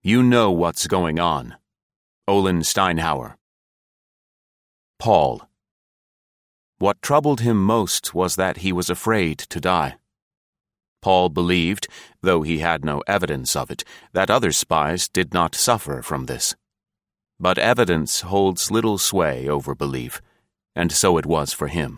You know what's going on. Olin Steinhauer. Paul. What troubled him most was that he was afraid to die. Paul believed, though he had no evidence of it, that other spies did not suffer from this. But evidence holds little sway over belief, and so it was for him.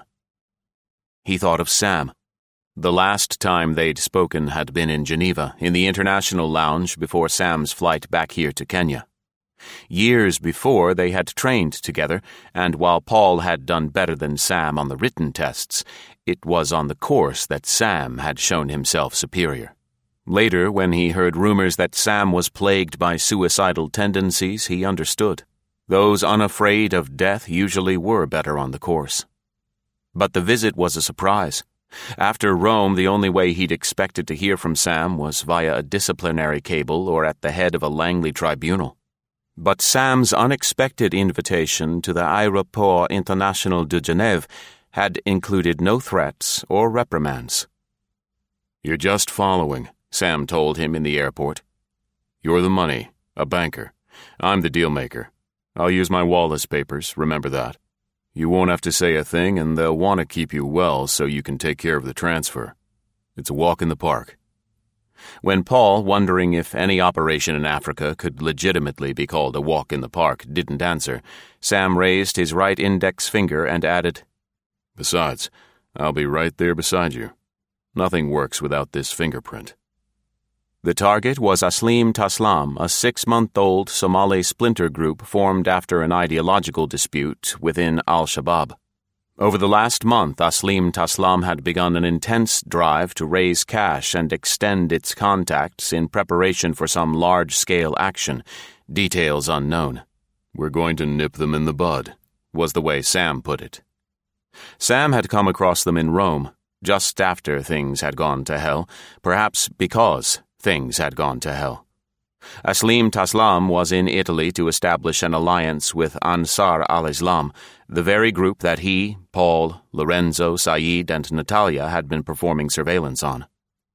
He thought of Sam. The last time they'd spoken had been in Geneva, in the International Lounge before Sam's flight back here to Kenya. Years before, they had trained together, and while Paul had done better than Sam on the written tests, it was on the course that Sam had shown himself superior. Later, when he heard rumors that Sam was plagued by suicidal tendencies, he understood. Those unafraid of death usually were better on the course. But the visit was a surprise. After Rome, the only way he'd expected to hear from Sam was via a disciplinary cable or at the head of a Langley tribunal. But Sam's unexpected invitation to the Aéroport International de Genève had included no threats or reprimands. "You're just following," Sam told him in the airport. "You're the money, a banker. I'm the deal-maker. I'll use my Wallace papers, remember that. You won't have to say a thing, and they'll want to keep you well so you can take care of the transfer. It's a walk in the park." When Paul, wondering if any operation in Africa could legitimately be called a walk in the park, didn't answer, Sam raised his right index finger and added, "Besides, I'll be right there beside you. Nothing works without this fingerprint." The target was Aslim Taslam, a 6-month-old Somali splinter group formed after an ideological dispute within al-Shabaab. Over the last month, Aslim Taslam had begun an intense drive to raise cash and extend its contacts in preparation for some large-scale action, details unknown. "We're going to nip them in the bud," was the way Sam put it. Sam had come across them in Rome, just after things had gone to hell, perhaps because things had gone to hell. Aslim Taslam was in Italy to establish an alliance with Ansar al-Islam, the very group that he, Paul, Lorenzo, Said, and Natalia had been performing surveillance on.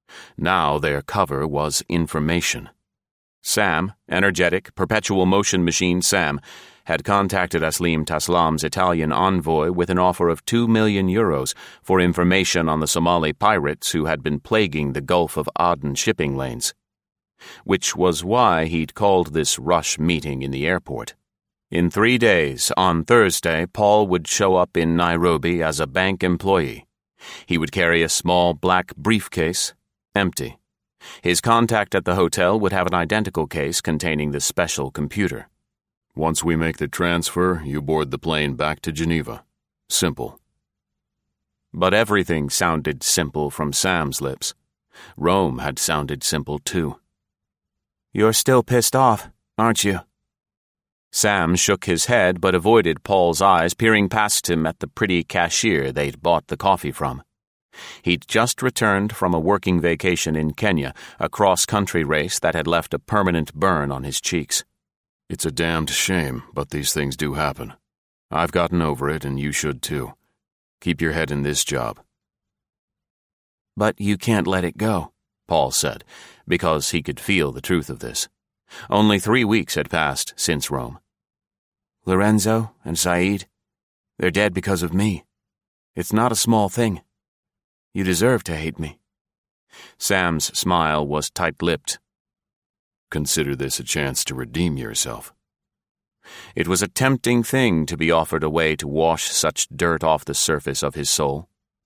Now their cover was information. Sam, energetic, perpetual motion machine Sam, had contacted Aslim Taslam's Italian envoy with an offer of €2 million for information on the Somali pirates who had been plaguing the Gulf of Aden shipping lanes. Which was why he'd called this rush meeting in the airport. In 3 days, on Thursday, Paul would show up in Nairobi as a bank employee. He would carry a small black briefcase, empty. His contact at the hotel would have an identical case containing the special computer. "Once we make the transfer, you board the plane back to Geneva. Simple." But everything sounded simple from Sam's lips. Rome had sounded simple too. "You're still pissed off, aren't you?" Sam shook his head but avoided Paul's eyes, peering past him at the pretty cashier they'd bought the coffee from. He'd just returned from a working vacation in Kenya, a cross-country race that had left a permanent burn on his cheeks. "It's a damned shame, but these things do happen. I've gotten over it, and you should too. Keep your head in this job." "But you can't let it go," Paul said, because he could feel the truth of this. Only 3 weeks had passed since Rome. "Lorenzo and Said, they're dead because of me. It's not a small thing. You deserve to hate me." Sam's smile was tight-lipped. "Consider this a chance to redeem yourself." It was a tempting thing to be offered a way to wash such dirt off the surface of his soul.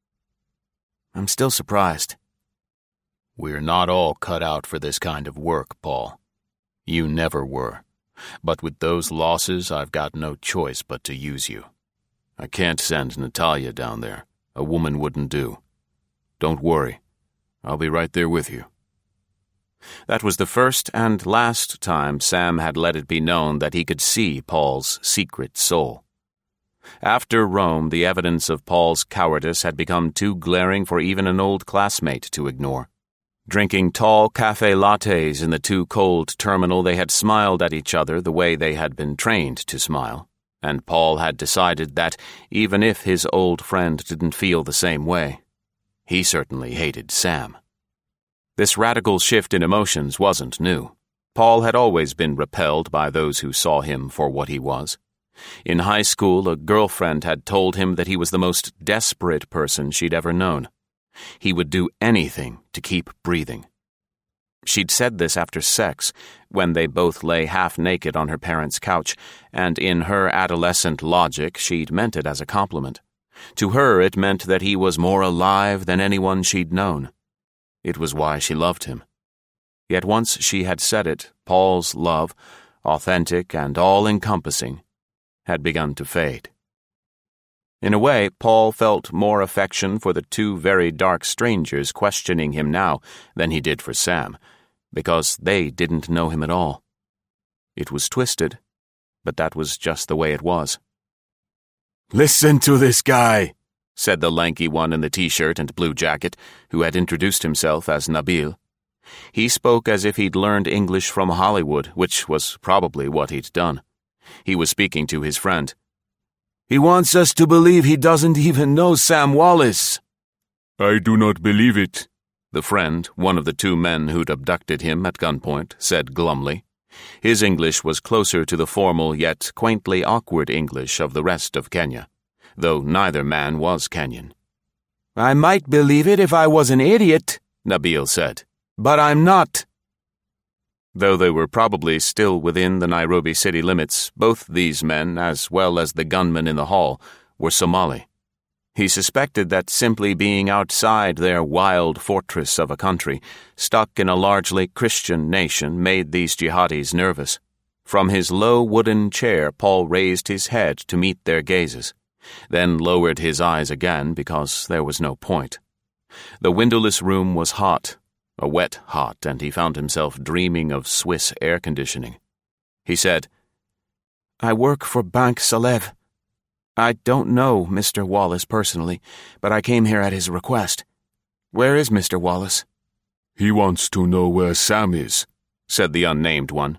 "I'm still surprised." "We're not all cut out for this kind of work, Paul. You never were. But with those losses, I've got no choice but to use you. I can't send Natalia down there. A woman wouldn't do. Don't worry. I'll be right there with you." That was the first and last time Sam had let it be known that he could see Paul's secret soul. After Rome, the evidence of Paul's cowardice had become too glaring for even an old classmate to ignore. Drinking tall cafe lattes in the too-cold terminal, they had smiled at each other the way they had been trained to smile, and Paul had decided that, even if his old friend didn't feel the same way, he certainly hated Sam. This radical shift in emotions wasn't new. Paul had always been repelled by those who saw him for what he was. In high school, a girlfriend had told him that he was the most desperate person she'd ever known. He would do anything to keep breathing. She'd said this after sex, when they both lay half-naked on her parents' couch, and in her adolescent logic she'd meant it as a compliment. To her it meant that he was more alive than anyone she'd known. It was why she loved him. Yet once she had said it, Paul's love, authentic and all-encompassing, had begun to fade. In a way, Paul felt more affection for the two very dark strangers questioning him now than he did for Sam, because they didn't know him at all. It was twisted, but that was just the way it was. "Listen to this guy," said the lanky one in the t-shirt and blue jacket, who had introduced himself as Nabil. He spoke as if he'd learned English from Hollywood, which was probably what he'd done. He was speaking to his friend. "He wants us to believe he doesn't even know Sam Wallace." "I do not believe it," the friend, one of the two men who'd abducted him at gunpoint, said glumly. His English was closer to the formal yet quaintly awkward English of the rest of Kenya, though neither man was Kenyan. "I might believe it if I was an idiot," Nabil said. "But I'm not." Though they were probably still within the Nairobi city limits, both these men, as well as the gunman in the hall, were Somali. He suspected that simply being outside their wild fortress of a country, stuck in a largely Christian nation, made these jihadis nervous. From his low wooden chair, Paul raised his head to meet their gazes, then lowered his eyes again because there was no point. The windowless room was hot, a wet hot, and he found himself dreaming of Swiss air conditioning. He said, "I work for Bank Salev. I don't know Mr. Wallace personally, but I came here at his request. Where is Mr. Wallace?" "He wants to know where Sam is," said the unnamed one.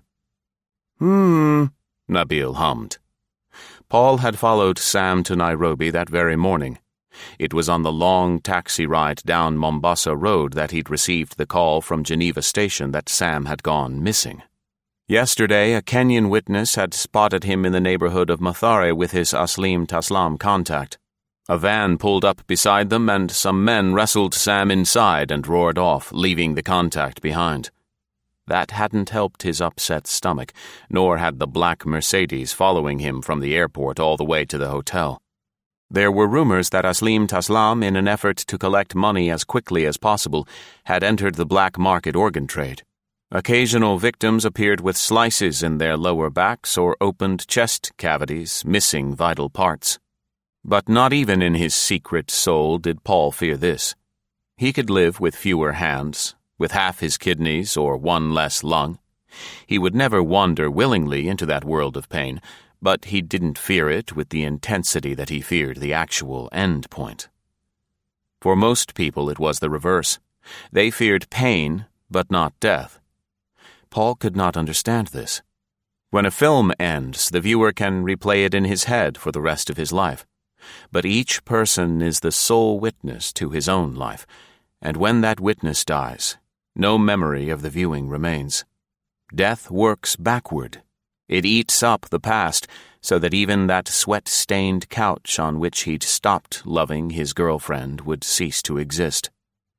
Nabil hummed. Paul had followed Sam to Nairobi that very morning. It was on the long taxi ride down Mombasa Road that he'd received the call from Geneva Station that Sam had gone missing. Yesterday, a Kenyan witness had spotted him in the neighborhood of Mathare with his Aslim Taslam contact. A van pulled up beside them, and some men wrestled Sam inside and roared off, leaving the contact behind. That hadn't helped his upset stomach, nor had the black Mercedes following him from the airport all the way to the hotel. There were rumors that Aslim Taslam, in an effort to collect money as quickly as possible, had entered the black market organ trade. Occasional victims appeared with slices in their lower backs or opened chest cavities, missing vital parts. But not even in his secret soul did Paul fear this. He could live with fewer hands, with half his kidneys or one less lung. He would never wander willingly into that world of pain, but he didn't fear it with the intensity that he feared the actual end point. For most people it was the reverse. They feared pain, but not death. Paul could not understand this. When a film ends, the viewer can replay it in his head for the rest of his life. But each person is the sole witness to his own life, and when that witness dies, no memory of the viewing remains. Death works backward. It eats up the past, so that even that sweat-stained couch on which he'd stopped loving his girlfriend would cease to exist.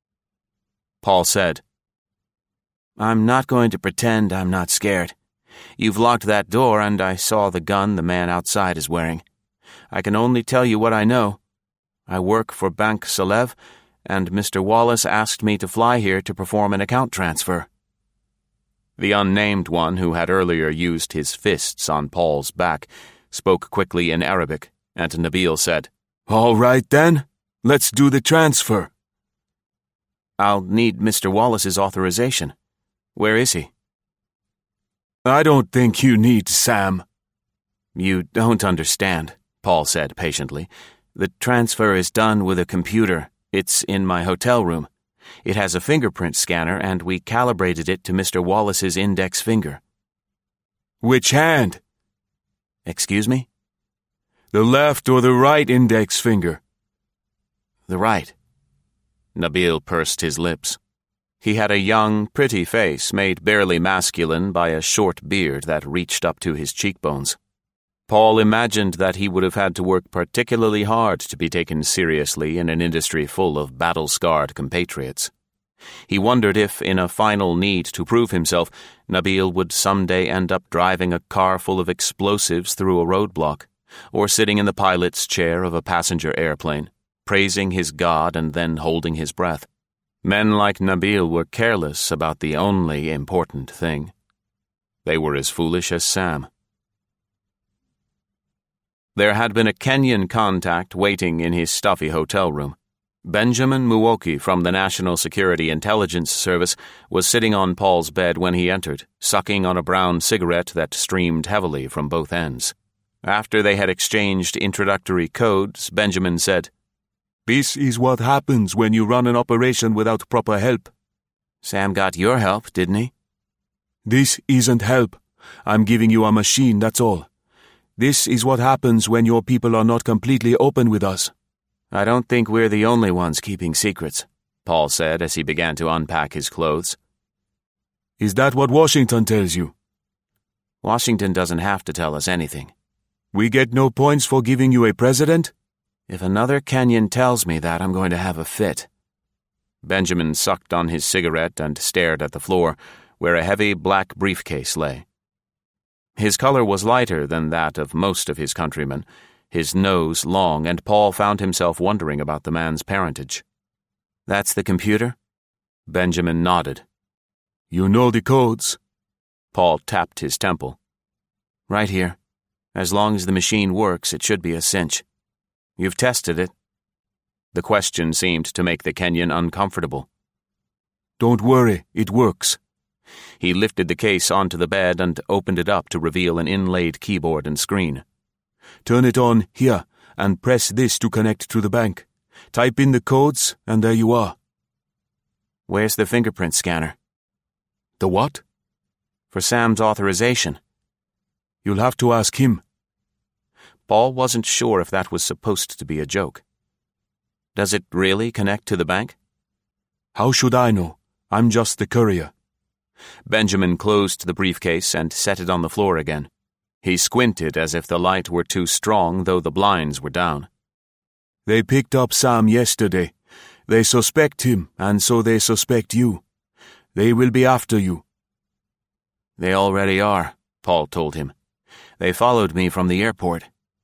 Paul said, "I'm not going to pretend I'm not scared. You've locked that door, and I saw the gun the man outside is wearing. I can only tell you what I know. I work for Bank Salev, and Mr. Wallace asked me to fly here to perform an account transfer." The unnamed one, who had earlier used his fists on Paul's back, spoke quickly in Arabic, and Nabil said, "All right then, let's do the transfer." "I'll need Mr. Wallace's authorization. Where is he?" "I don't think you need Sam." "You don't understand," Paul said patiently. "The transfer is done with a computer. It's in my hotel room. It has a fingerprint scanner, and we calibrated it to Mr. Wallace's index finger." "Which hand?" "Excuse me?" "The left or the right index finger?" "The right." Nabil pursed his lips. He had a young, pretty face made barely masculine by a short beard that reached up to his cheekbones. Paul imagined that he would have had to work particularly hard to be taken seriously in an industry full of battle-scarred compatriots. He wondered if, in a final need to prove himself, Nabil would someday end up driving a car full of explosives through a roadblock, or sitting in the pilot's chair of a passenger airplane, praising his God and then holding his breath. Men like Nabil were careless about the only important thing. They were as foolish as Sam. There had been a Kenyan contact waiting in his stuffy hotel room. Benjamin Muwoki from the National Security Intelligence Service was sitting on Paul's bed when he entered, sucking on a brown cigarette that streamed heavily from both ends. After they had exchanged introductory codes, Benjamin said, "This is what happens when you run an operation without proper help." Sam got your help, didn't he? "This isn't help. I'm giving you a machine, that's all. This is what happens when your people are not completely open with us." "I don't think we're the only ones keeping secrets," Paul said as he began to unpack his clothes. "Is that what Washington tells you?" "Washington doesn't have to tell us anything." "We get no points for giving you a president?" "If another Kenyan tells me that, I'm going to have a fit." Benjamin sucked on his cigarette and stared at the floor, where a heavy black briefcase lay. His color was lighter than that of most of his countrymen, his nose long, and Paul found himself wondering about the man's parentage. "That's the computer?" Benjamin nodded. "You know the codes?" Paul tapped his temple. "Right here. As long as the machine works, it should be a cinch. You've tested it?" The question seemed to make the Kenyan uncomfortable. "Don't worry, it works." He lifted the case onto the bed and opened it up to reveal an inlaid keyboard and screen. "Turn it on here and press this to connect to the bank. Type in the codes and there you are." "Where's the fingerprint scanner?" "The what?" "For Sam's authorization." "You'll have to ask him." Paul wasn't sure if that was supposed to be a joke. "Does it really connect to the bank?" "How should I know? I'm just the courier." Benjamin closed the briefcase and set it on the floor again. He squinted as if the light were too strong, though the blinds were down. "They picked up Sam yesterday. They suspect him, and so they suspect you. They will be after you." "They already are," Paul told him. "They followed me from the airport."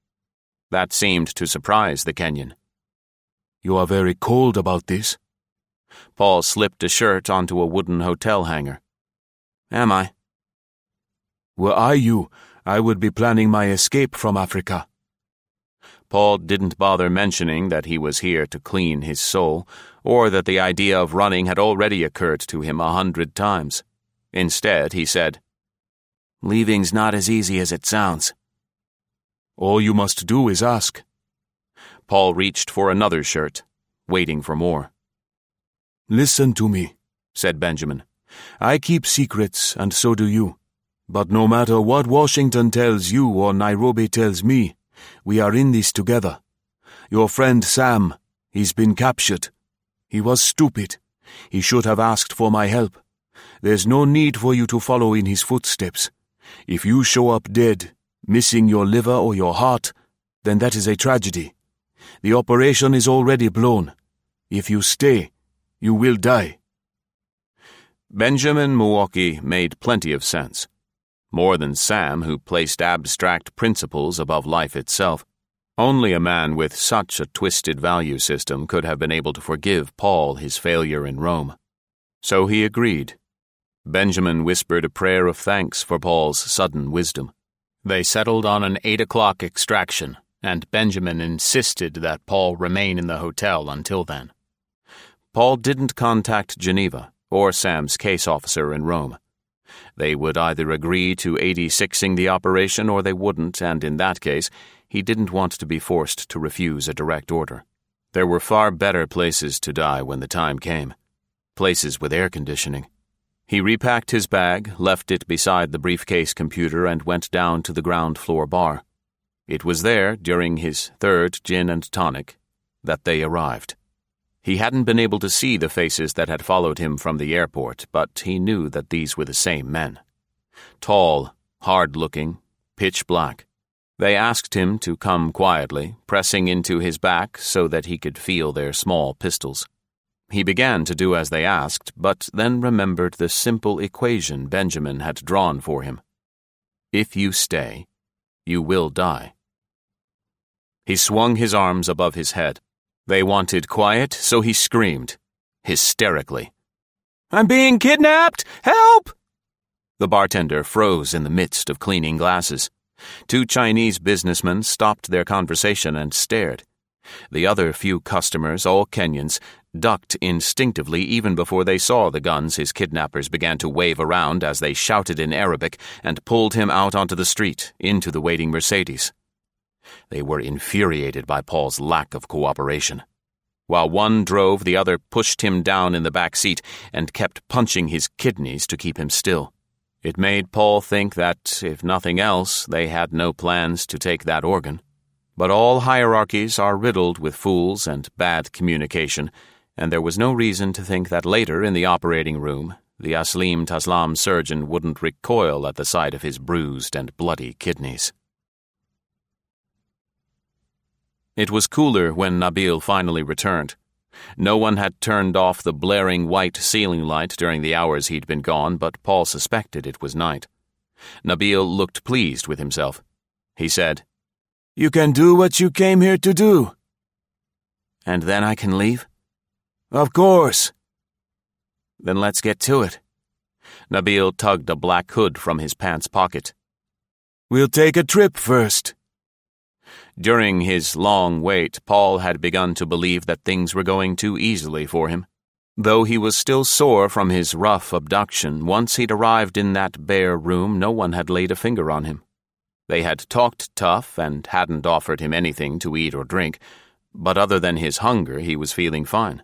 That seemed to surprise the Kenyan. "You are very cold about this." Paul slipped a shirt onto a wooden hotel hanger. "Am I?" "Were I you, I would be planning my escape from Africa." Paul didn't bother mentioning that he was here to clean his soul, or that the idea of running had already occurred to him 100 times. Instead, he said, "Leaving's not as easy as it sounds." "All you must do is ask." Paul reached for another shirt, waiting for more. "Listen to me," said Benjamin. "I keep secrets, and so do you. But no matter what Washington tells you or Nairobi tells me, we are in this together. Your friend Sam, he's been captured. He was stupid. He should have asked for my help. There's no need for you to follow in his footsteps. If you show up dead, missing your liver or your heart, then that is a tragedy. The operation is already blown. If you stay, you will die." Benjamin Muwoki made plenty of sense. More than Sam, who placed abstract principles above life itself. Only a man with such a twisted value system could have been able to forgive Paul his failure in Rome. So he agreed. Benjamin whispered a prayer of thanks for Paul's sudden wisdom. They settled on an 8 o'clock extraction, and Benjamin insisted that Paul remain in the hotel until then. Paul didn't contact Geneva or Sam's case officer in Rome. They would either agree to 86ing the operation or they wouldn't, and in that case, he didn't want to be forced to refuse a direct order. There were far better places to die when the time came. Places with air conditioning. He repacked his bag, left it beside the briefcase computer, and went down to the ground floor bar. It was there, during his third gin and tonic, that they arrived. He hadn't been able to see the faces that had followed him from the airport, but he knew that these were the same men. Tall, hard-looking, pitch black. They asked him to come quietly, pressing into his back so that he could feel their small pistols. He began to do as they asked, but then remembered the simple equation Benjamin had drawn for him. If you stay, you will die. He swung his arms above his head. They wanted quiet, so he screamed, hysterically. "I'm being kidnapped! Help!" The bartender froze in the midst of cleaning glasses. 2 Chinese businessmen stopped their conversation and stared. The other few customers, all Kenyans, ducked instinctively even before they saw the guns his kidnappers began to wave around as they shouted in Arabic and pulled him out onto the street, into the waiting Mercedes. They were infuriated by Paul's lack of cooperation. While one drove, the other pushed him down in the back seat and kept punching his kidneys to keep him still. It made Paul think that, if nothing else, they had no plans to take that organ. But all hierarchies are riddled with fools and bad communication, and there was no reason to think that later in the operating room, the Aslim Taslam surgeon wouldn't recoil at the sight of his bruised and bloody kidneys. It was cooler when Nabil finally returned. No one had turned off the blaring white ceiling light during the hours he'd been gone, but Paul suspected it was night. Nabil looked pleased with himself. He said, "You can do what you came here to do." "And then I can leave?" "Of course." "Then let's get to it." Nabil tugged a black hood from his pants pocket. "We'll take a trip first." During his long wait, Paul had begun to believe that things were going too easily for him. Though he was still sore from his rough abduction, once he'd arrived in that bare room, no one had laid a finger on him. They had talked tough and hadn't offered him anything to eat or drink, but other than his hunger, he was feeling fine.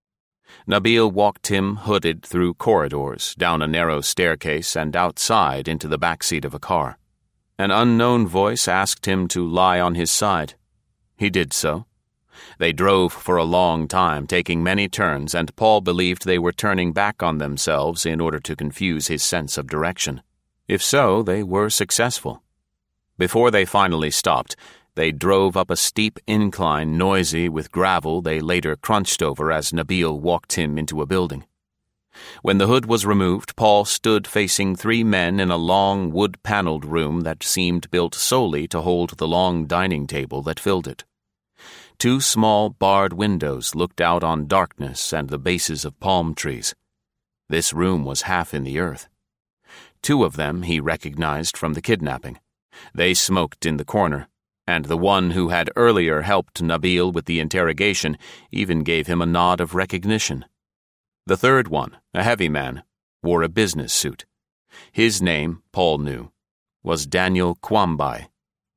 Nabil walked him hooded through corridors, down a narrow staircase, and outside into the back seat of a car. An unknown voice asked him to lie on his side. He did so. They drove for a long time, taking many turns, and Paul believed they were turning back on themselves in order to confuse his sense of direction. If so, they were successful. Before they finally stopped, they drove up a steep incline noisy with gravel they later crunched over as Nabil walked him into a building. When the hood was removed, Paul stood facing 3 men in a long wood-paneled room that seemed built solely to hold the long dining table that filled it. 2 small barred windows looked out on darkness and the bases of palm trees. This room was half in the earth. 2 of them he recognized from the kidnapping. They smoked in the corner, and the one who had earlier helped Nabil with the interrogation even gave him a nod of recognition. The third one, a heavy man, wore a business suit. His name, Paul knew, was Daniel Kwambai.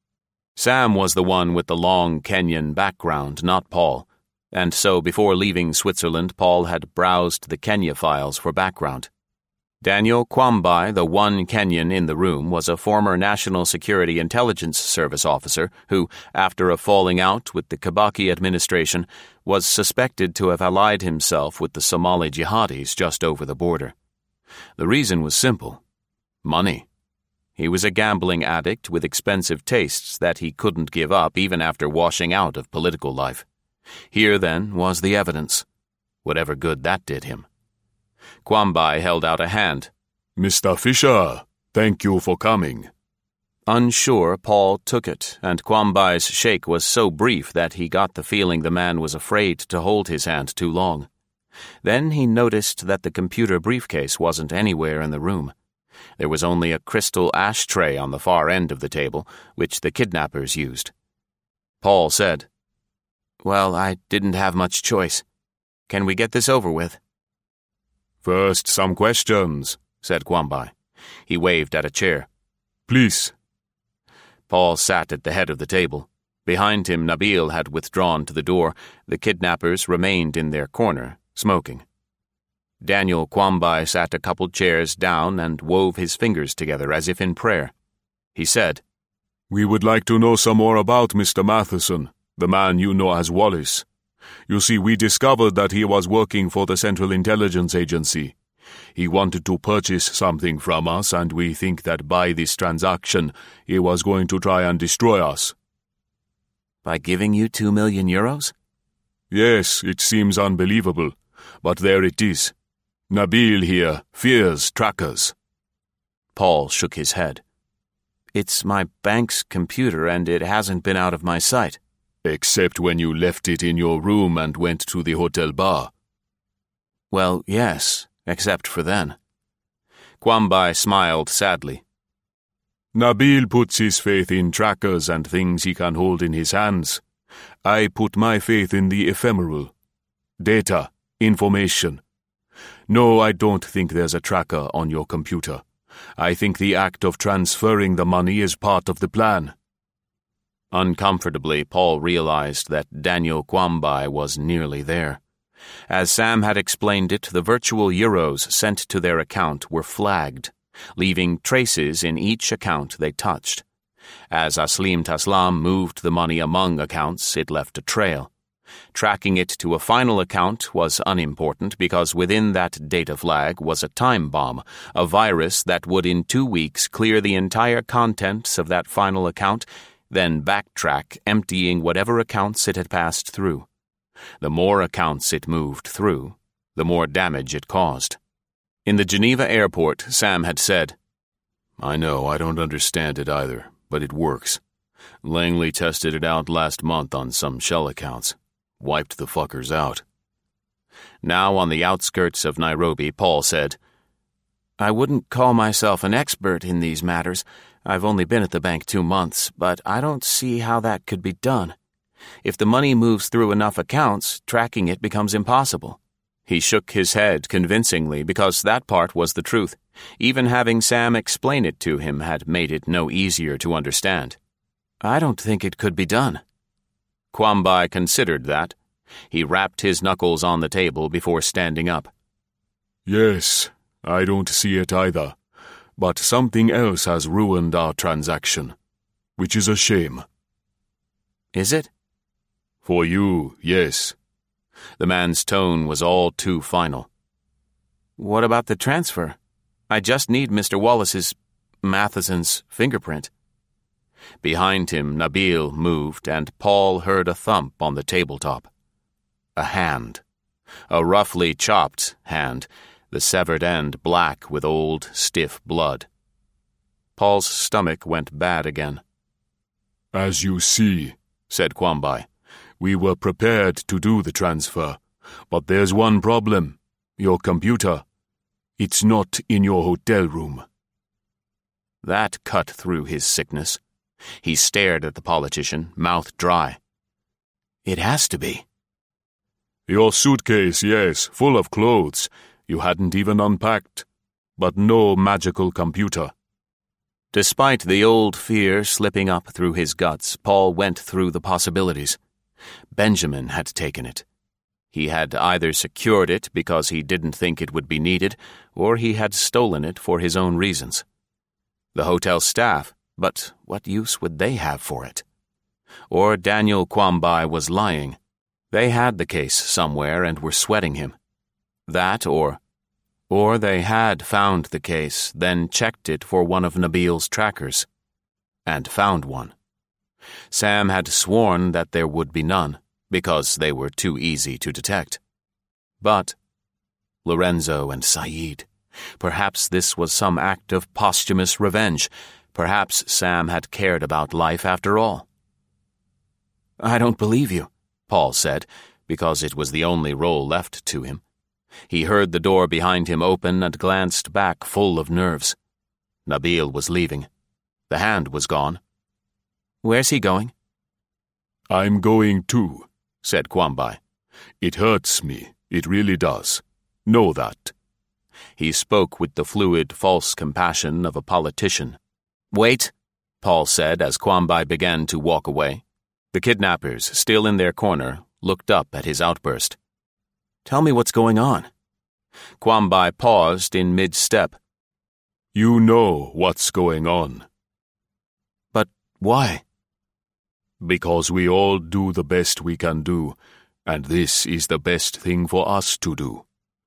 Sam was the one with the long Kenyan background, not Paul, and so before leaving Switzerland, Paul had browsed the Kenya files for background. Daniel Kwambai, the one Kenyan in the room, was a former National Security Intelligence Service officer who, after a falling out with the Kibaki administration, was suspected to have allied himself with the Somali jihadis just over the border. The reason was simple: money. He was a gambling addict with expensive tastes that he couldn't give up even after washing out of political life. Here, then, was the evidence, whatever good that did him. Kwambai held out a hand. "Mr. Fisher, thank you for coming." Unsure, Paul took it, and Kwambai's shake was so brief that he got the feeling the man was afraid to hold his hand too long. Then he noticed that the computer briefcase wasn't anywhere in the room. There was only a crystal ashtray on the far end of the table, which the kidnappers used. Paul said, "Well, I didn't have much choice. Can we get this over with?" "First, some questions," said Kwambai. He waved at a chair. "Please." Paul sat at the head of the table. Behind him, Nabil had withdrawn to the door. The kidnappers remained in their corner, smoking. Daniel Kwambai sat a couple chairs down and wove his fingers together as if in prayer. He said, "We would like to know some more about Mr. Matheson, the man you know as Wallace. You see, we discovered that he was working for the Central Intelligence Agency. He wanted to purchase something from us, and we think that by this transaction, he was going to try and destroy us. By giving you 2 million euros? Yes, it seems unbelievable, but there it is. Nabil here fears trackers. Paul shook his head. It's my bank's computer, and it hasn't been out of my sight. Except when you left it in your room and went to the hotel bar. Well, yes, except for then. Kwambai smiled sadly. Nabil puts his faith in trackers and things he can hold in his hands. I put my faith in the ephemeral. Data, information. No, I don't think there's a tracker on your computer. I think the act of transferring the money is part of the plan. Uncomfortably, Paul realized that Daniel Kwambai was nearly there. As Sam had explained it, the virtual euros sent to their account were flagged, leaving traces in each account they touched. As Aslim Taslam moved the money among accounts, it left a trail. Tracking it to a final account was unimportant because within that data flag was a time bomb, a virus that would in 2 weeks clear the entire contents of that final account, then backtrack, emptying whatever accounts it had passed through. The more accounts it moved through, the more damage it caused. In the Geneva airport, Sam had said, I know, I don't understand it either, but it works. Langley tested it out last month on some shell accounts. Wiped the fuckers out. Now on the outskirts of Nairobi, Paul said, I wouldn't call myself an expert in these matters. I've only been at the bank 2 months, but I don't see how that could be done. If the money moves through enough accounts, tracking it becomes impossible. He shook his head convincingly because that part was the truth. Even having Sam explain it to him had made it no easier to understand. I don't think it could be done. Kwambai considered that. He rapped his knuckles on the table before standing up. Yes, I don't see it either. But something else has ruined our transaction, which is a shame. Is it? For you, yes. The man's tone was all too final. What about the transfer? I just need Mr. Wallace's, Matheson's fingerprint. Behind him, Nabil moved, and Paul heard a thump on the tabletop. A hand. A roughly chopped hand, the severed end black with old, stiff blood. Paul's stomach went bad again. As you see, said Kwambai, we were prepared to do the transfer. But there's one problem. Your computer. It's not in your hotel room. That cut through his sickness. He stared at the politician, mouth dry. It has to be. Your suitcase, yes, full of clothes. You hadn't even unpacked. But no magical computer. Despite the old fear slipping up through his guts, Paul went through the possibilities. Benjamin had taken it. He had either secured it because he didn't think it would be needed, or he had stolen it for his own reasons. The hotel staff, but what use would they have for it? Or Daniel Kwambai was lying. They had the case somewhere and were sweating him. That or they had found the case, then checked it for one of Nabil's trackers. And found one. Sam had sworn that there would be none, because they were too easy to detect. But Lorenzo and Saeed. Perhaps this was some act of posthumous revenge. Perhaps Sam had cared about life after all. I don't believe you, Paul said, because it was the only role left to him. He heard the door behind him open and glanced back full of nerves. Nabil was leaving. The hand was gone. Where's he going? I'm going too, said Kwambai. It hurts me. It really does. Know that. He spoke with the fluid, false compassion of a politician. Wait, Paul said as Kwambai began to walk away. The kidnappers, still in their corner, looked up at his outburst. Tell me what's going on. Kwambai paused in mid-step. You know what's going on. But why? Because we all do the best we can do, and this is the best thing for us to do.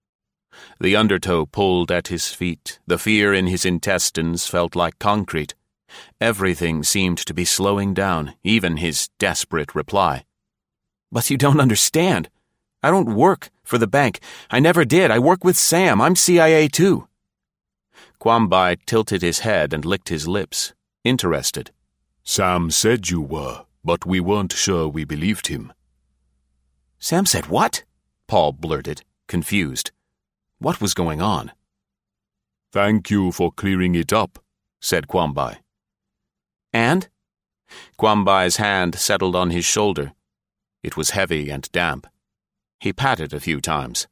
The undertow pulled at his feet. The fear in his intestines felt like concrete. Everything seemed to be slowing down, even his desperate reply. But you don't understand. I don't work for the bank. I never did. I work with Sam. I'm CIA too. Quambai tilted his head and licked his lips, interested. Sam said you were, but we weren't sure we believed him. Sam said what? Paul blurted, confused. What was going on? Thank you for clearing it up, said Quambai. And? Quambai's hand settled on his shoulder. It was heavy and damp. He patted a few times.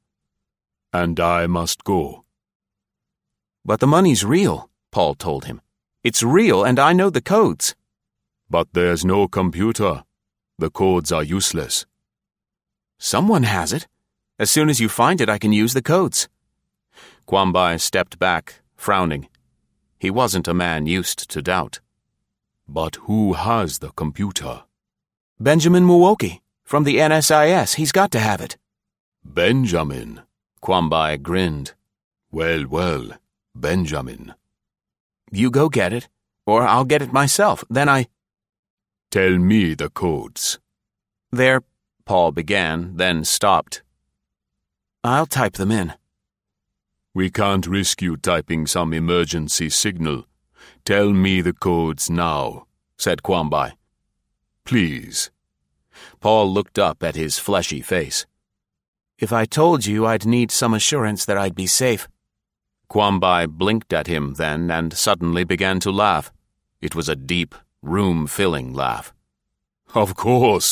And I must go. But the money's real, Paul told him. It's real, and I know the codes. But there's no computer. The codes are useless. Someone has it. As soon as you find it, I can use the codes. Quambai stepped back, frowning. He wasn't a man used to doubt. But who has the computer? Benjamin Muwoki, from the NSIS. He's got to have it. Benjamin? Quambai grinned. Well, Benjamin. You go get it, or I'll get it myself. Then I... Tell me the codes. There, Paul began, then stopped. I'll type them in. We can't risk you typing some emergency signal. Tell me the codes now, said Quambai. Please. Paul looked up at his fleshy face. If I told you, I'd need some assurance that I'd be safe. Quambai blinked at him then and suddenly began to laugh. It was a deep, room-filling laugh. Of course.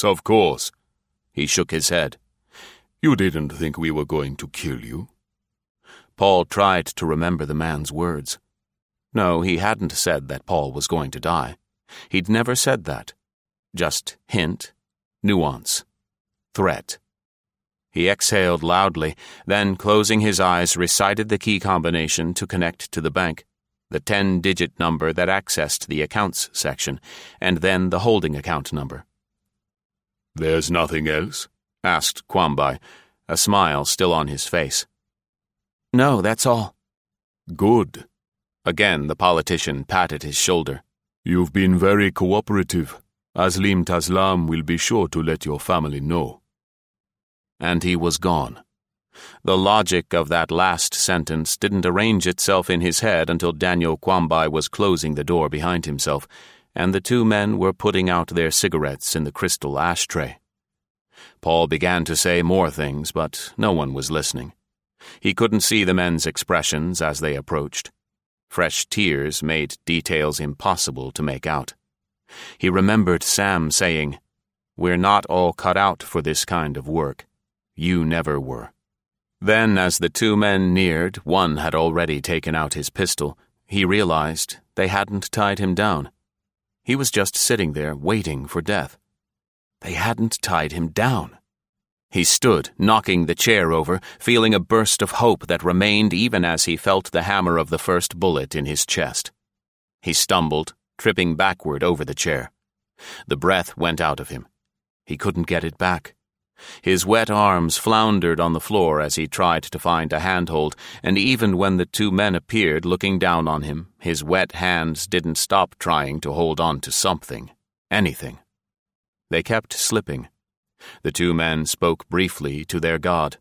He shook his head. You didn't think we were going to kill you? Paul tried to remember the man's words. No, he hadn't said that Paul was going to die. He'd never said that. Just hint, nuance, threat. He exhaled loudly, then, closing his eyes, recited the key combination to connect to the bank, the 10-digit number that accessed the accounts section, and then the holding account number. There's nothing else? Asked Quambai, a smile still on his face. No, that's all. Good. Again the politician patted his shoulder. You've been very cooperative. Aslim Taslam will be sure to let your family know. And he was gone. The logic of that last sentence didn't arrange itself in his head until Daniel Quambai was closing the door behind himself, and the two men were putting out their cigarettes in the crystal ashtray. Paul began to say more things, but no one was listening. He couldn't see the men's expressions as they approached. Fresh tears made details impossible to make out. He remembered Sam saying, "We're not all cut out for this kind of work. You never were." Then, as the two men neared, one had already taken out his pistol. He realized they hadn't tied him down. He was just sitting there waiting for death. They hadn't tied him down. He stood, knocking the chair over, feeling a burst of hope that remained even as he felt the hammer of the first bullet in his chest. He stumbled, tripping backward over the chair. The breath went out of him. He couldn't get it back. His wet arms floundered on the floor as he tried to find a handhold, and even when the two men appeared looking down on him, his wet hands didn't stop trying to hold on to something, anything. They kept slipping. The two men spoke briefly to their god.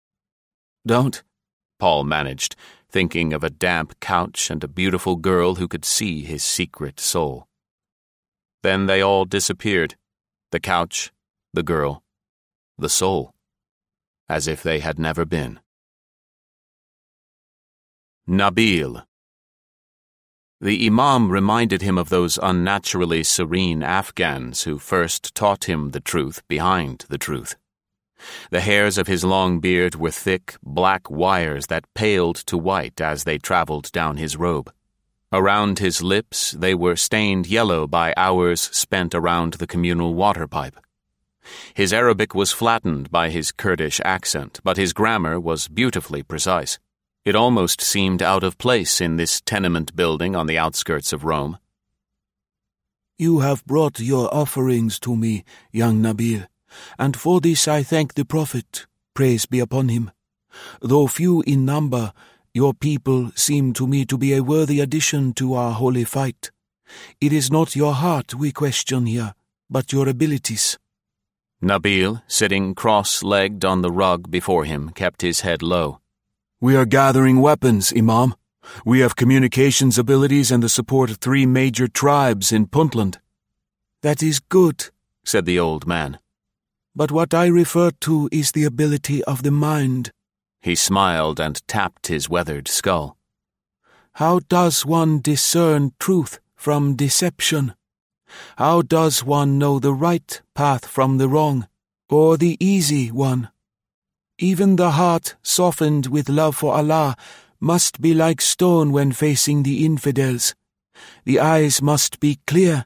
"Don't," Paul managed, thinking of a damp couch and a beautiful girl who could see his secret soul. Then they all disappeared, the couch, the girl, the soul, as if they had never been. Nabil. The Imam reminded him of those unnaturally serene Afghans who first taught him the truth behind the truth. The hairs of his long beard were thick, black wires that paled to white as they traveled down his robe. Around his lips, they were stained yellow by hours spent around the communal water pipe. His Arabic was flattened by his Kurdish accent, but his grammar was beautifully precise. It almost seemed out of place in this tenement building on the outskirts of Rome. "You have brought your offerings to me, young Nabil. and for this I thank the Prophet, praise be upon him. Though few in number, your people seem to me to be a worthy addition to our holy fight. It is not your heart we question here, but your abilities." Nabil, sitting cross-legged on the rug before him, kept his head low. "We are gathering weapons, Imam. We have communications abilities and the support of 3 major tribes in Puntland." "That is good," said the old man. "But what I refer to is the ability of the mind." He smiled and tapped his weathered skull. "How does one discern truth from deception? How does one know the right path from the wrong, or the easy one? Even the heart softened with love for Allah must be like stone when facing the infidels. The eyes must be clear."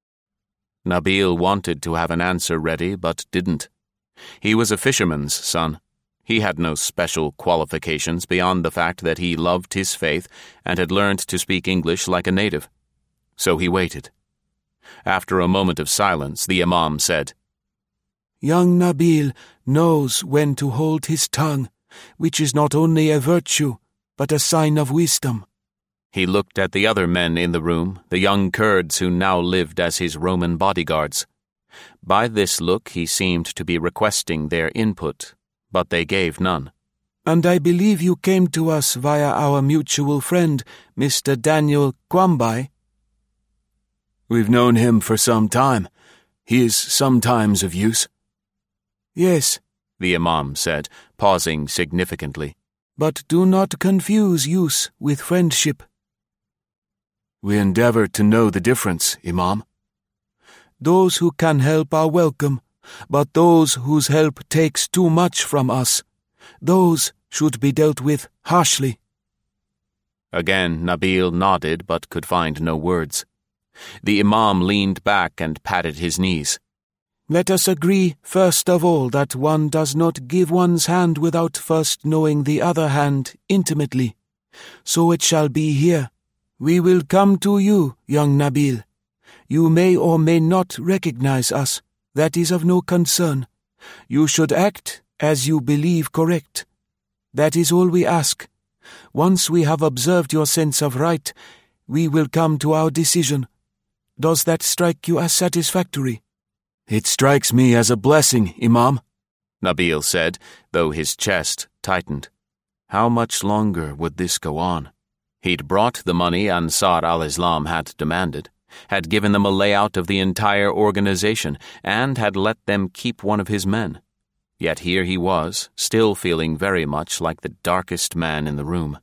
Nabil wanted to have an answer ready, but didn't. He was a fisherman's son. He had no special qualifications beyond the fact that he loved his faith and had learned to speak English like a native. So he waited. After a moment of silence, the Imam said, "Young Nabil knows when to hold his tongue, which is not only a virtue, but a sign of wisdom." He looked at the other men in the room, the young Kurds who now lived as his Roman bodyguards. By this look he seemed to be requesting their input, but they gave none. "And I believe you came to us via our mutual friend, Mr. Daniel Kwambai." "We've known him for some time. He is sometimes of use." "Yes," the Imam said, pausing significantly. "But do not confuse use with friendship." "We endeavor to know the difference, Imam." "Those who can help are welcome, but those whose help takes too much from us, those should be dealt with harshly." Again Nabil nodded but could find no words. The Imam leaned back and patted his knees. "Let us agree, first of all, that one does not give one's hand without first knowing the other hand intimately. So it shall be here. We will come to you, young Nabil. You may or may not recognize us. That is of no concern. You should act as you believe correct. That is all we ask. Once we have observed your sense of right, we will come to our decision. Does that strike you as satisfactory?" "It strikes me as a blessing, Imam," Nabil said, though his chest tightened. How much longer would this go on? He'd brought the money Ansar al-Islam had demanded, had given them a layout of the entire organization, and had let them keep one of his men. Yet here he was, still feeling very much like the darkest man in the room.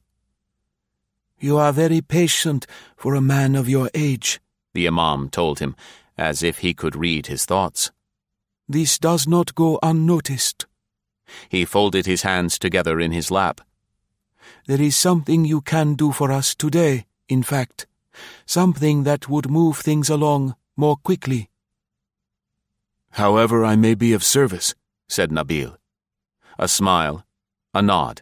"You are very patient for a man of your age," the Imam told him, as if he could read his thoughts. "This does not go unnoticed." He folded his hands together in his lap. "There is something you can do for us today, in fact. Something that would move things along more quickly." "However I may be of service," said Nabil. A smile, a nod.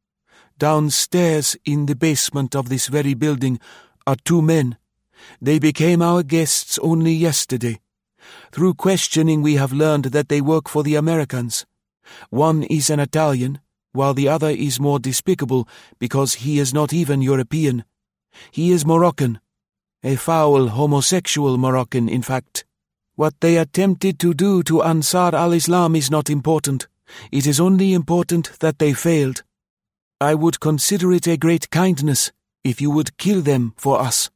"Downstairs in the basement of this very building are 2 men. They became our guests only yesterday. Through questioning we have learned that they work for the Americans. One is an Italian, while the other is more despicable because he is not even European. He is Moroccan. A foul homosexual Moroccan, in fact. What they attempted to do to Ansar al-Islam is not important. It is only important that they failed. I would consider it a great kindness if you would kill them for us."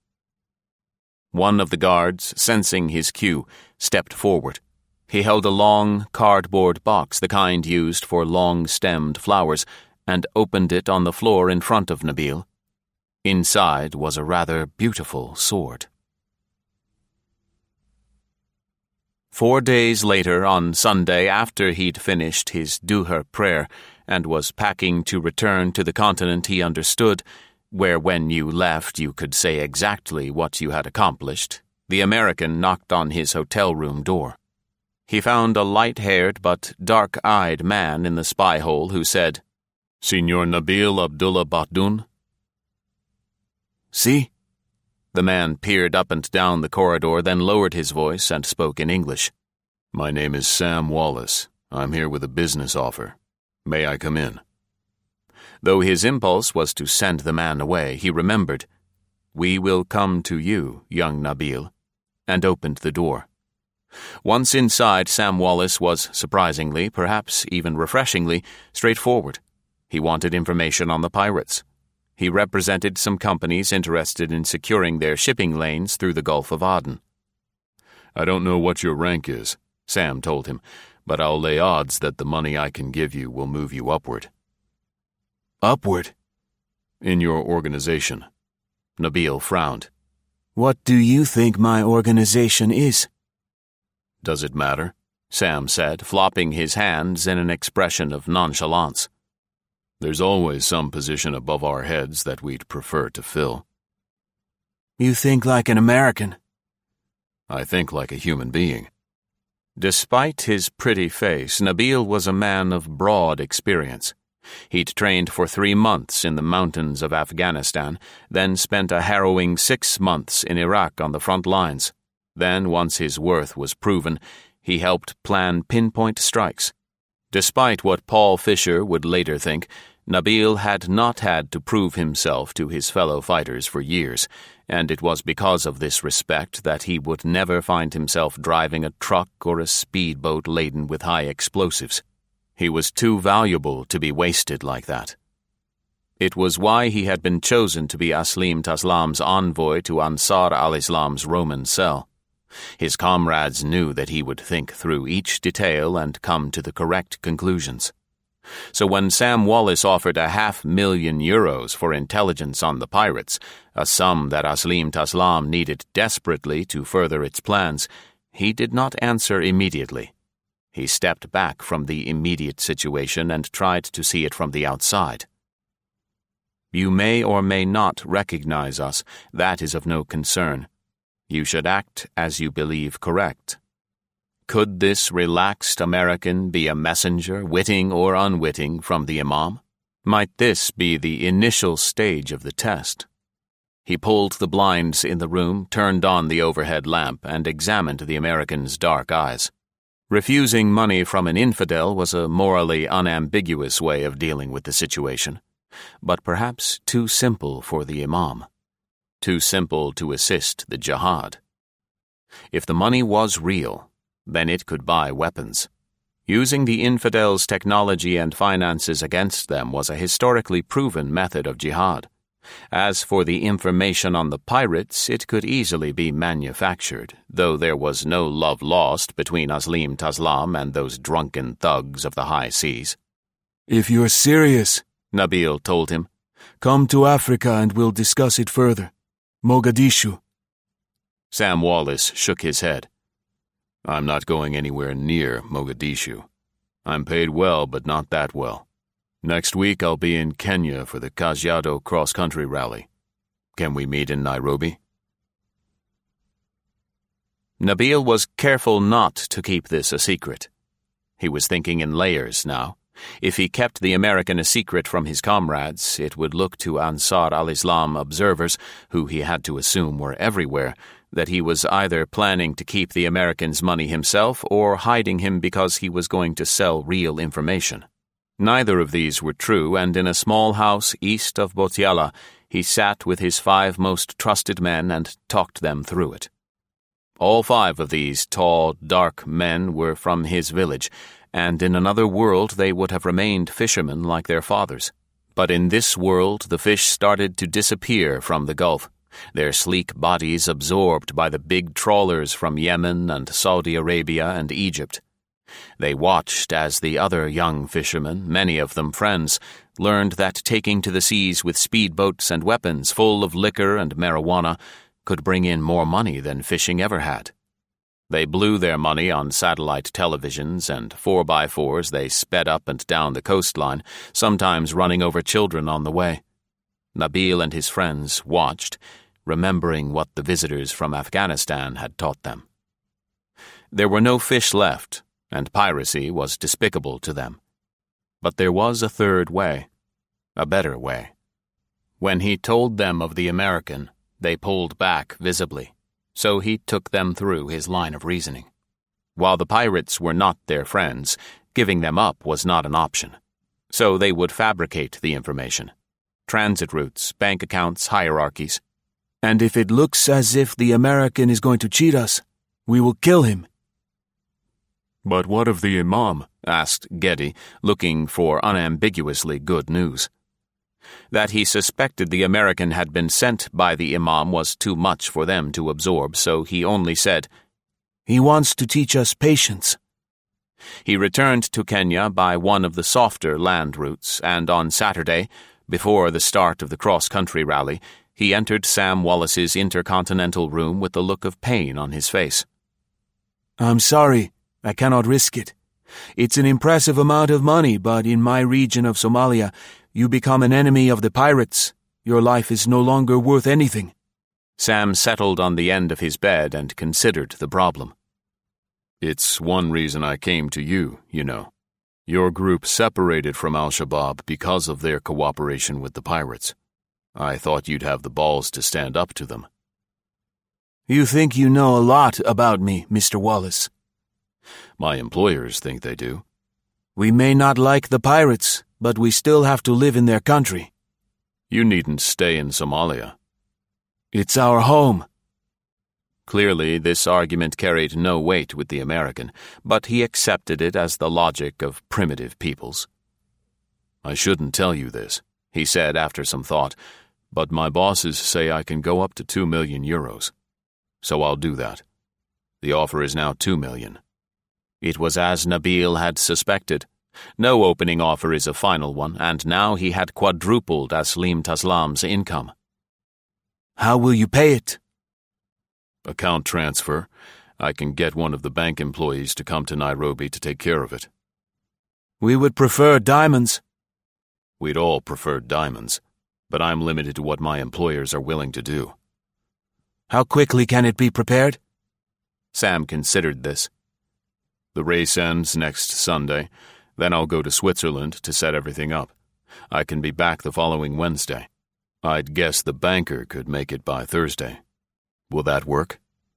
One of the guards, sensing his cue, stepped forward. He held a long cardboard box, the kind used for long-stemmed flowers, and opened it on the floor in front of Nabil. Inside was a rather beautiful sword. 4 days later, on Sunday, after he'd finished his Duhur prayer and was packing to return to the continent he understood, where when you left you could say exactly what you had accomplished, the American knocked on his hotel room door. He found a light-haired but dark-eyed man in the spy hole who said, "Signor Nabil Abdullah Bahdun?" "Si?" The man peered up and down the corridor, then lowered his voice and spoke in English. My name is Sam Wallace. I'm here with a business offer. May I come in? Though his impulse was to send the man away, he remembered, "We will come to you, young Nabil," and opened the door. Once inside, Sam Wallace was surprisingly, perhaps even refreshingly, straightforward. He wanted information on the pirates. He represented some companies interested in securing their shipping lanes through the Gulf of Aden. "I don't know what your rank is," Sam told him, "but I'll lay odds that the money I can give you will move you upward." Upward? In your organization. Nabil frowned. What do you think my organization is? "Does it matter?" Sam said, flopping his hands in an expression of nonchalance. "There's always some position above our heads that we'd prefer to fill." You think like an American. I think like a human being. Despite his pretty face, Nabil was a man of broad experience. He'd trained for 3 months in the mountains of Afghanistan, then spent a harrowing 6 months in Iraq on the front lines. Then, once his worth was proven, he helped plan pinpoint strikes. Despite what Paul Fisher would later think, Nabil had not had to prove himself to his fellow fighters for years, and it was because of this respect that he would never find himself driving a truck or a speedboat laden with high explosives. He was too valuable to be wasted like that. It was why he had been chosen to be Aslim Taslam's envoy to Ansar al-Islam's Roman cell. His comrades knew that he would think through each detail and come to the correct conclusions. So when Sam Wallace offered €500,000 for intelligence on the pirates, a sum that Aslim Taslam needed desperately to further its plans, he did not answer immediately. He stepped back from the immediate situation and tried to see it from the outside. "You may or may not recognize us. That is of no concern. You should act as you believe correct." Could this relaxed American be a messenger, witting or unwitting, from the Imam? Might this be the initial stage of the test? He pulled the blinds in the room, turned on the overhead lamp, and examined the American's dark eyes. Refusing money from an infidel was a morally unambiguous way of dealing with the situation, but perhaps too simple for the Imam. Too simple to assist the jihad. If the money was real, then it could buy weapons. Using the infidels' technology and finances against them was a historically proven method of jihad. As for the information on the pirates, it could easily be manufactured, though there was no love lost between Aslim Taslam and those drunken thugs of the high seas. If you're serious, Nabil told him, come to Africa and we'll discuss it further. Mogadishu. Sam Wallace shook his head. "I'm not going anywhere near Mogadishu. I'm paid well, but not that well. Next week I'll be in Kenya for the Kajiado cross-country rally. Can we meet in Nairobi?" Nabil was careful not to keep this a secret. He was thinking in layers now. If he kept the American a secret from his comrades, it would look to Ansar al-Islam observers, who he had to assume were everywhere, that he was either planning to keep the American's money himself or hiding him because he was going to sell real information. Neither of these were true, and in a small house east of Botiala, he sat with his 5 most trusted men and talked them through it. All 5 of these tall, dark men were from his village, and in another world they would have remained fishermen like their fathers. But in this world the fish started to disappear from the Gulf, their sleek bodies absorbed by the big trawlers from Yemen and Saudi Arabia and Egypt. They watched as the other young fishermen, many of them friends, learned that taking to the seas with speedboats and weapons full of liquor and marijuana could bring in more money than fishing ever had. They blew their money on satellite televisions and 4x4s they sped up and down the coastline, sometimes running over children on the way. Nabil and his friends watched, remembering what the visitors from Afghanistan had taught them. There were no fish left, and piracy was despicable to them. But there was a third way, a better way. When he told them of the American, they pulled back visibly, so he took them through his line of reasoning. While the pirates were not their friends, giving them up was not an option. So they would fabricate the information. Transit routes, bank accounts, hierarchies. And if it looks as if the American is going to cheat us, we will kill him. But what of the Imam? Asked Geddy, looking for unambiguously good news. That he suspected the American had been sent by the Imam was too much for them to absorb, so he only said, "He wants to teach us patience." He returned to Kenya by one of the softer land routes, and on Saturday, before the start of the cross-country rally, he entered Sam Wallace's intercontinental room with a look of pain on his face. "I'm sorry, I cannot risk it. It's an impressive amount of money, but in my region of Somalia, you become an enemy of the pirates. Your life is no longer worth anything." Sam settled on the end of his bed and considered the problem. "It's one reason I came to you, you know. Your group separated from Al-Shabaab because of their cooperation with the pirates. I thought you'd have the balls to stand up to them." "You think you know a lot about me, Mr. Wallace." "My employers think they do." "We may not like the pirates, but we still have to live in their country." "You needn't stay in Somalia." "It's our home." Clearly, this argument carried no weight with the American, but he accepted it as the logic of primitive peoples. "I shouldn't tell you this," he said after some thought, "but my bosses say I can go up to 2 million euros. So I'll do that. The offer is now 2 million. It was as Nabil had suspected. No opening offer is a final one, and now he had quadrupled Aslim Taslam's income. "How will you pay it?" "Account transfer. I can get one of the bank employees to come to Nairobi to take care of it." "We would prefer diamonds." "We'd all prefer diamonds, but I'm limited to what my employers are willing to do." "How quickly can it be prepared?" Sam considered this. "The race ends next Sunday. Then I'll go to Switzerland to set everything up. I can be back the following Wednesday. I'd guess the banker could make it by Thursday. Will that work?"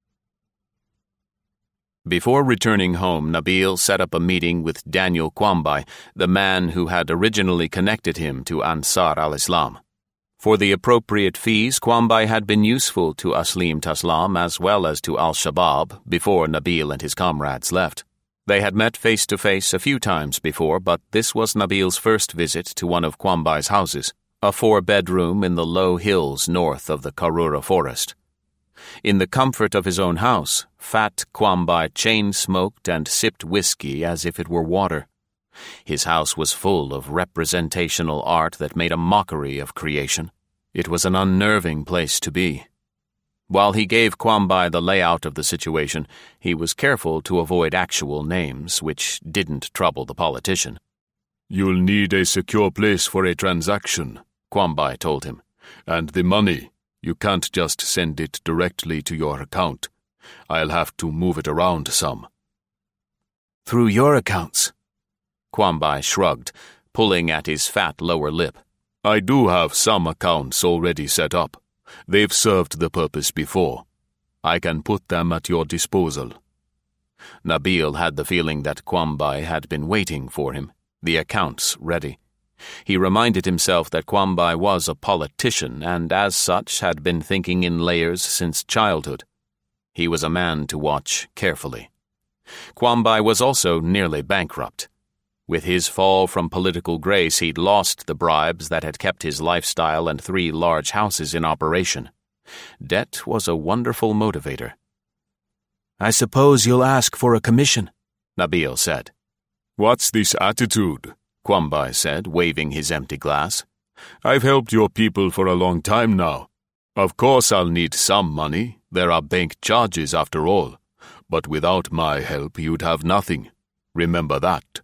Before returning home, Nabil set up a meeting with Daniel Kwambai, the man who had originally connected him to Ansar al-Islam. For the appropriate fees, Kwambai had been useful to Aslim Taslam as well as to Al-Shabaab before Nabil and his comrades left. They had met face-to-face a few times before, but this was Nabil's first visit to one of Kwambai's houses, a 4-bedroom in the low hills north of the Karura forest. In the comfort of his own house, fat Kwambai chain-smoked and sipped whiskey as if it were water. His house was full of representational art that made a mockery of creation. It was an unnerving place to be. While he gave Kwambai the layout of the situation, he was careful to avoid actual names, which didn't trouble the politician. "You'll need a secure place for a transaction," Kwambai told him. "And the money, you can't just send it directly to your account. I'll have to move it around some." "Through your accounts?" Kwambai shrugged, pulling at his fat lower lip. "I do have some accounts already set up. They've served the purpose before. I can put them at your disposal." Nabil had the feeling that Kwambai had been waiting for him, the accounts ready. He reminded himself that Kwambai was a politician and as such had been thinking in layers since childhood. He was a man to watch carefully. Kwambai was also nearly bankrupt. With his fall from political grace, he'd lost the bribes that had kept his lifestyle and 3 large houses in operation. Debt was a wonderful motivator. "I suppose you'll ask for a commission," Nabil said. "What's this attitude?" Kwambai said, waving his empty glass. "I've helped your people for a long time now. Of course I'll need some money. There are bank charges after all. But without my help, you'd have nothing. Remember that."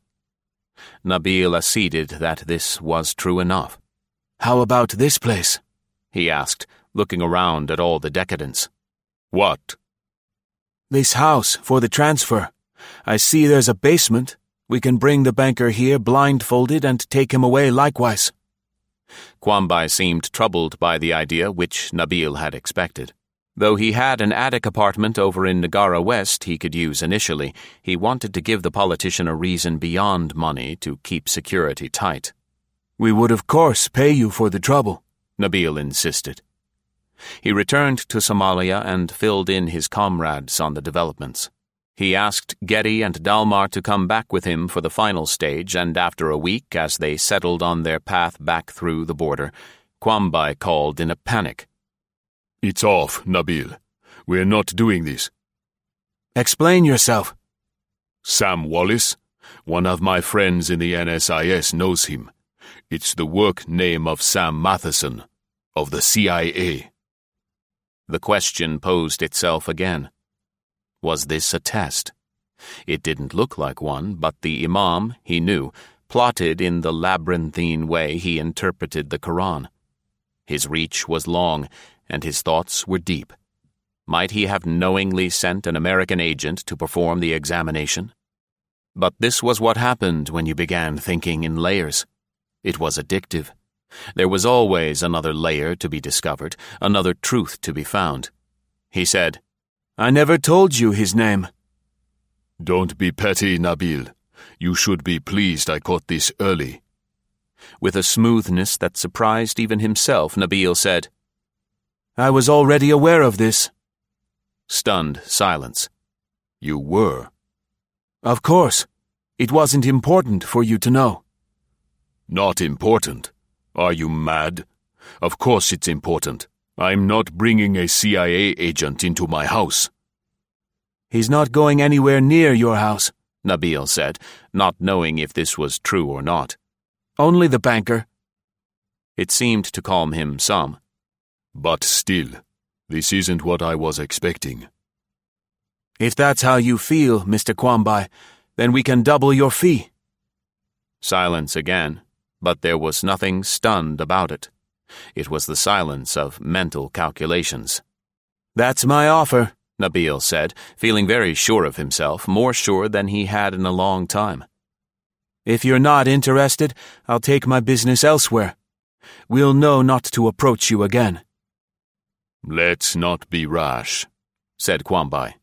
Nabil acceded that this was true enough. "How about this place?" he asked, looking around at all the decadence. "What?" "This house for the transfer. I see there's a basement. We can bring the banker here blindfolded and take him away likewise." Kwambai seemed troubled by the idea, which Nabil had expected. Though he had an attic apartment over in Nagara West he could use initially, he wanted to give the politician a reason beyond money to keep security tight. "We would of course pay you for the trouble," Nabil insisted. He returned to Somalia and filled in his comrades on the developments. He asked Getty and Dalmar to come back with him for the final stage, and after a week, as they settled on their path back through the border, Kwambai called in a panic. "It's off, Nabil. We're not doing this." "Explain yourself." "Sam Wallace, one of my friends in the NSIS, knows him. It's the work name of Sam Matheson, of the CIA." The question posed itself again. Was this a test? It didn't look like one, but the Imam, he knew, plotted in the labyrinthine way he interpreted the Quran. His reach was long, and his thoughts were deep. Might he have knowingly sent an American agent to perform the examination? But this was what happened when you began thinking in layers. It was addictive. There was always another layer to be discovered, another truth to be found. He said, "I never told you his name." "Don't be petty, Nabil. You should be pleased I caught this early." With a smoothness that surprised even himself, Nabil said, "I was already aware of this." Stunned silence. "You were?" "Of course. It wasn't important for you to know." "Not important? Are you mad? Of course it's important. I'm not bringing a CIA agent into my house." "He's not going anywhere near your house," Nabil said, not knowing if this was true or not. "Only the banker." It seemed to calm him some. "But still, this isn't what I was expecting." "If that's how you feel, Mr. Kwambai, then we can double your fee." Silence again, but there was nothing stunned about it. It was the silence of mental calculations. "That's my offer," Nabil said, feeling very sure of himself, more sure than he had in a long time. "If you're not interested, I'll take my business elsewhere. We'll know not to approach you again." "Let's not be rash," said Kwambai.